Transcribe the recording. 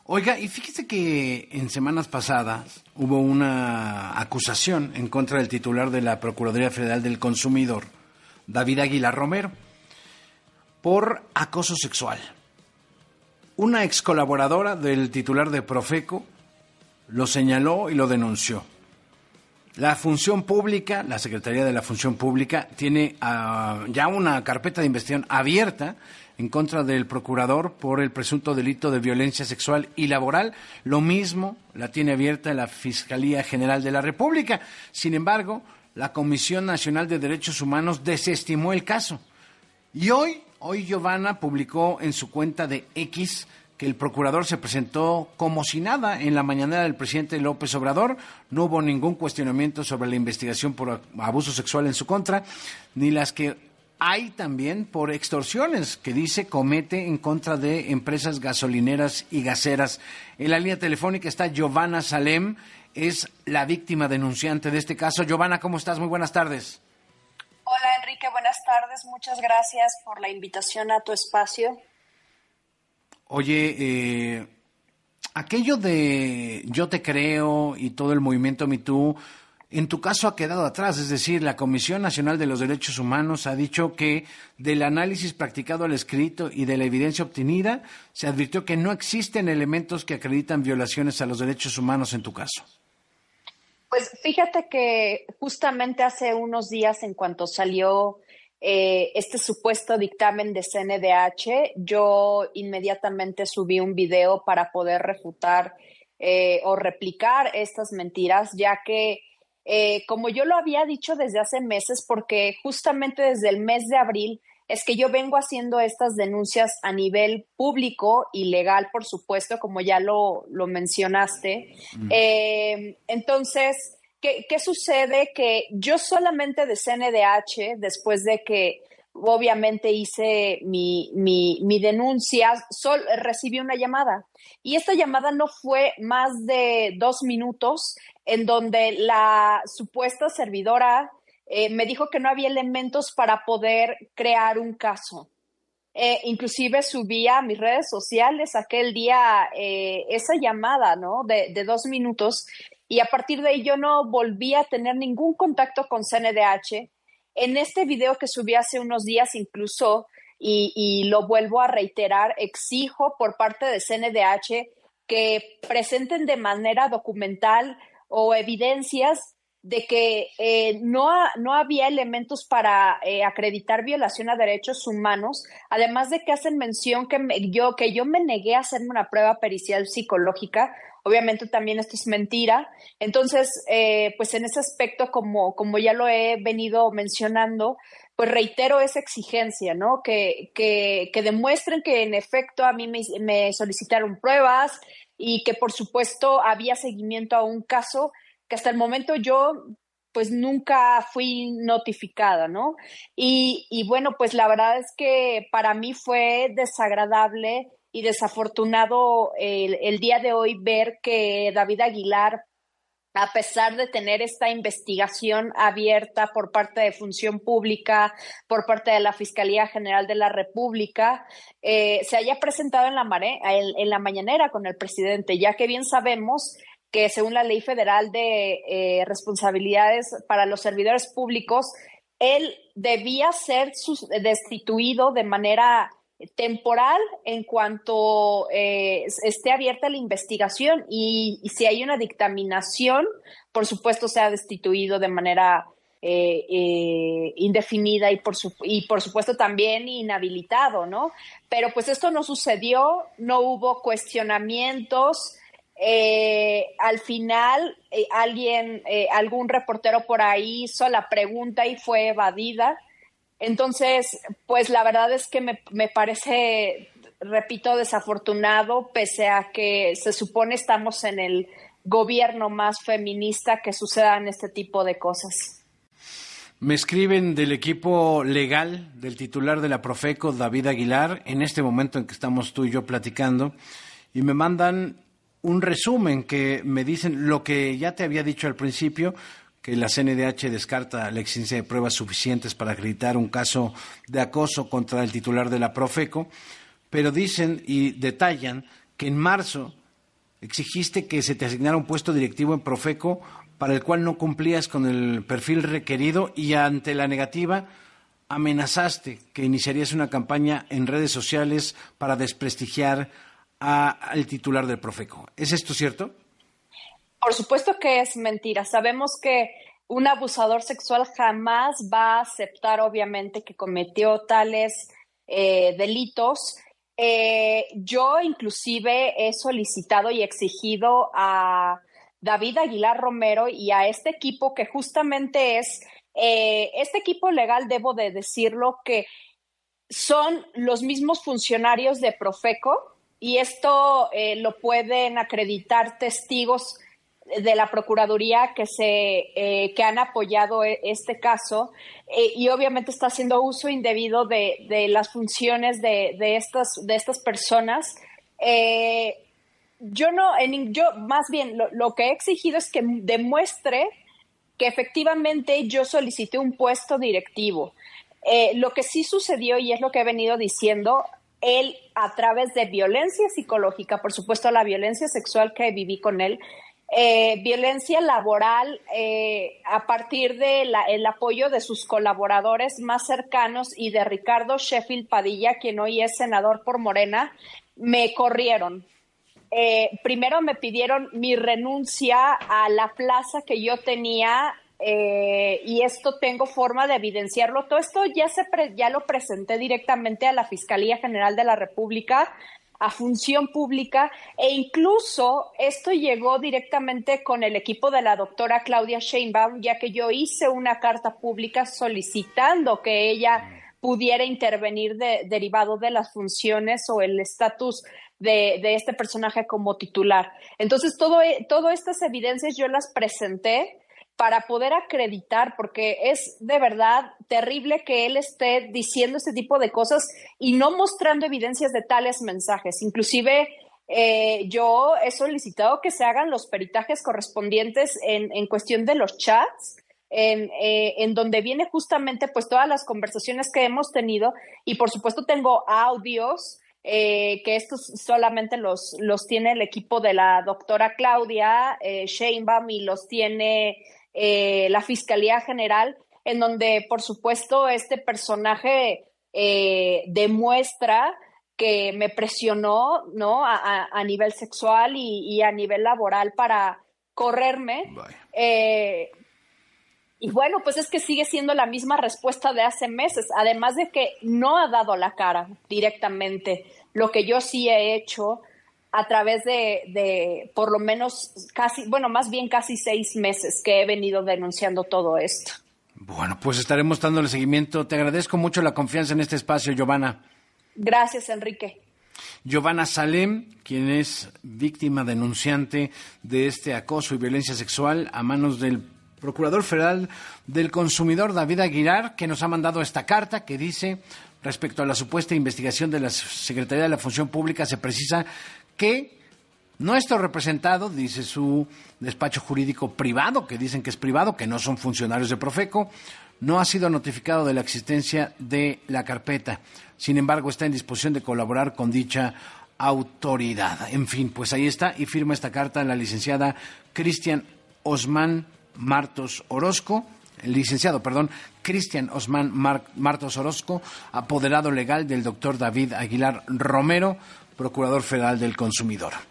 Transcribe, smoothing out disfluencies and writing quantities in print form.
Oiga, y fíjese que en semanas pasadas hubo una acusación en contra del titular de la Procuraduría Federal del Consumidor, David Aguilar Romero, por acoso sexual. Una ex colaboradora del titular de Profeco lo señaló y lo denunció. La Función Pública, la Secretaría de la Función Pública, tiene ya una carpeta de investigación abierta en contra del procurador por el presunto delito de violencia sexual y laboral. Lo mismo la tiene abierta la Fiscalía General de la República. Sin embargo, la Comisión Nacional de Derechos Humanos desestimó el caso. Y hoy Giovanna publicó en su cuenta de X que el procurador se presentó como si nada en la mañanera del presidente López Obrador. No hubo ningún cuestionamiento sobre la investigación por abuso sexual en su contra, ni las que hay también por extorsiones que dice comete en contra de empresas gasolineras y gaseras. En la línea telefónica está Giovanna Salem, es la víctima denunciante de este caso. Giovanna, ¿cómo estás? Muy buenas tardes. Hola Enrique, buenas tardes. Muchas gracias por la invitación a tu espacio. Oye, aquello de Yo Te Creo y todo el movimiento Me Too, en tu caso ha quedado atrás. Es decir, la Comisión Nacional de los Derechos Humanos ha dicho que del análisis practicado al escrito y de la evidencia obtenida, se advirtió que no existen elementos que acreditan violaciones a los derechos humanos en tu caso. Pues fíjate que justamente hace unos días, en cuanto salió este supuesto dictamen de CNDH, yo inmediatamente subí un video para poder refutar o replicar estas mentiras, ya que como yo lo había dicho desde hace meses, porque justamente desde el mes de abril es que yo vengo haciendo estas denuncias a nivel público y legal, por supuesto, como ya lo mencionaste. Entonces, ¿qué sucede? Que yo solamente de CNDH, después de que obviamente hice mi denuncia, recibí una llamada. Y esta llamada no fue más de 2 minutos, en donde la supuesta servidora me dijo que no había elementos para poder crear un caso. Inclusive subí a mis redes sociales aquel día esa llamada, ¿no? de 2 minutos, y a partir de ahí yo no volví a tener ningún contacto con CNDH. En este video que subí hace unos días incluso, y lo vuelvo a reiterar, exijo por parte de CNDH que presenten de manera documental o evidencias de que no había elementos para acreditar violación a derechos humanos, además de que hacen mención que yo me negué a hacerme una prueba pericial psicológica. Obviamente también esto es mentira. Entonces, pues en ese aspecto, como ya lo he venido mencionando, pues reitero esa exigencia, ¿no? Que demuestren que en efecto a mí me solicitaron pruebas y que por supuesto había seguimiento a un caso que hasta el momento yo pues nunca fui notificada, ¿no? Y bueno, pues la verdad es que para mí fue desagradable y desafortunado el día de hoy ver que David Aguilar, a pesar de tener esta investigación abierta por parte de Función Pública, por parte de la Fiscalía General de la República, se haya presentado en la mañanera con el presidente, ya que bien sabemos que según la Ley Federal de Responsabilidades para los Servidores Públicos, él debía ser destituido de manera temporal en cuanto esté abierta la investigación y si hay una dictaminación, por supuesto sea destituido de manera indefinida y por supuesto también inhabilitado, ¿no? Pero pues esto no sucedió, no hubo cuestionamientos. Al final algún reportero por ahí hizo la pregunta y fue evadida. Entonces, pues la verdad es que me parece, repito, desafortunado, pese a que se supone estamos en el gobierno más feminista, que sucedan este tipo de cosas. Me escriben del equipo legal del titular de la Profeco, David Aguilar, en este momento en que estamos tú y yo platicando, y me mandan un resumen que me dicen lo que ya te había dicho al principio, que la CNDH descarta la existencia de pruebas suficientes para acreditar un caso de acoso contra el titular de la Profeco, pero dicen y detallan que en marzo exigiste que se te asignara un puesto directivo en Profeco para el cual no cumplías con el perfil requerido y ante la negativa amenazaste que iniciarías una campaña en redes sociales para desprestigiar al titular del Profeco. ¿Es esto cierto? Por supuesto que es mentira. Sabemos que un abusador sexual jamás va a aceptar, obviamente, que cometió tales delitos. Yo inclusive he solicitado y exigido a David Aguilar Romero y a este equipo que justamente es, este equipo legal, debo de decirlo, que son los mismos funcionarios de Profeco y esto lo pueden acreditar testigos de la Procuraduría que han apoyado este caso y obviamente está haciendo uso indebido de las funciones de estas personas. Yo más bien lo que he exigido es que demuestre que efectivamente yo solicité un puesto directivo. Lo que sí sucedió, y es lo que he venido diciendo, él a través de violencia psicológica, por supuesto la violencia sexual que viví con él, violencia laboral a partir del apoyo de sus colaboradores más cercanos y de Ricardo Sheffield Padilla, quien hoy es senador por Morena, me corrieron. Primero me pidieron mi renuncia a la plaza que yo tenía y esto tengo forma de evidenciarlo. Todo esto ya lo presenté directamente a la Fiscalía General de la República, a Función Pública, e incluso esto llegó directamente con el equipo de la doctora Claudia Sheinbaum, ya que yo hice una carta pública solicitando que ella pudiera intervenir derivado de las funciones o el estatus de este personaje como titular. Entonces, todas estas evidencias yo las presenté para poder acreditar, porque es de verdad terrible que él esté diciendo este tipo de cosas y no mostrando evidencias de tales mensajes. Inclusive yo he solicitado que se hagan los peritajes correspondientes en cuestión de los chats, en donde viene justamente pues todas las conversaciones que hemos tenido y por supuesto tengo audios que estos solamente los tiene el equipo de la doctora Claudia Sheinbaum y los tiene la Fiscalía General, en donde, por supuesto, este personaje demuestra que me presionó, ¿no? a nivel sexual y a nivel laboral para correrme. Y bueno, pues es que sigue siendo la misma respuesta de hace meses, además de que no ha dado la cara directamente, lo que yo sí he hecho a través de por lo menos más bien casi 6 meses que he venido denunciando todo esto. Bueno, pues estaremos dándole seguimiento. Te agradezco mucho la confianza en este espacio, Giovanna. Gracias, Enrique. Giovanna Salem, quien es víctima denunciante de este acoso y violencia sexual a manos del Procurador Federal del Consumidor, David Aguilar, que nos ha mandado esta carta que dice, respecto a la supuesta investigación de la Secretaría de la Función Pública, se precisa que nuestro representado, dice su despacho jurídico privado, que dicen que es privado, que no son funcionarios de Profeco, no ha sido notificado de la existencia de la carpeta. Sin embargo, está en disposición de colaborar con dicha autoridad. En fin, pues ahí está, y firma esta carta la licenciada Cristian Osman Martos Orozco, Cristian Osman Martos Orozco, apoderado legal del doctor David Aguilar Romero, Procurador Federal del Consumidor.